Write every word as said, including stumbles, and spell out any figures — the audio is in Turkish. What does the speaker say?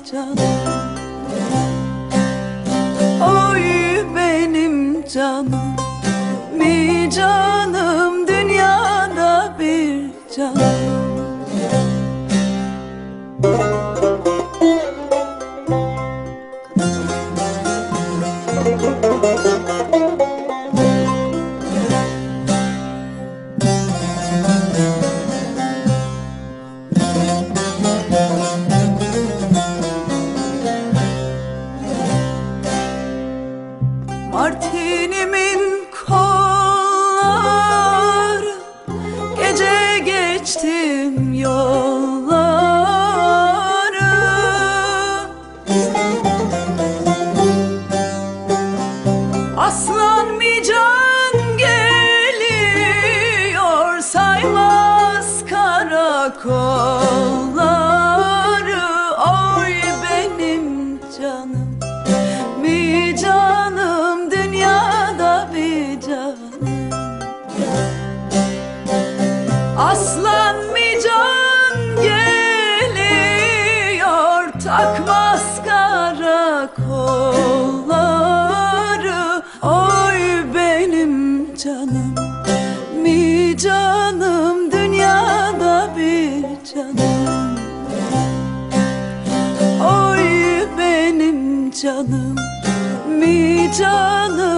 canım. Oy benim canım, bir canım, dünyada bir canım. Martinimin kolları, gece geçtim yolları. Aslan mican geliyor, saymaz karakolları. Oy benim canım, bir canım, dünyada bir canım. Aslan mican geliyor, takmaz karakolları. Oy benim canım, bir canım, dünyada bir canım. Oy benim canım, bir canım,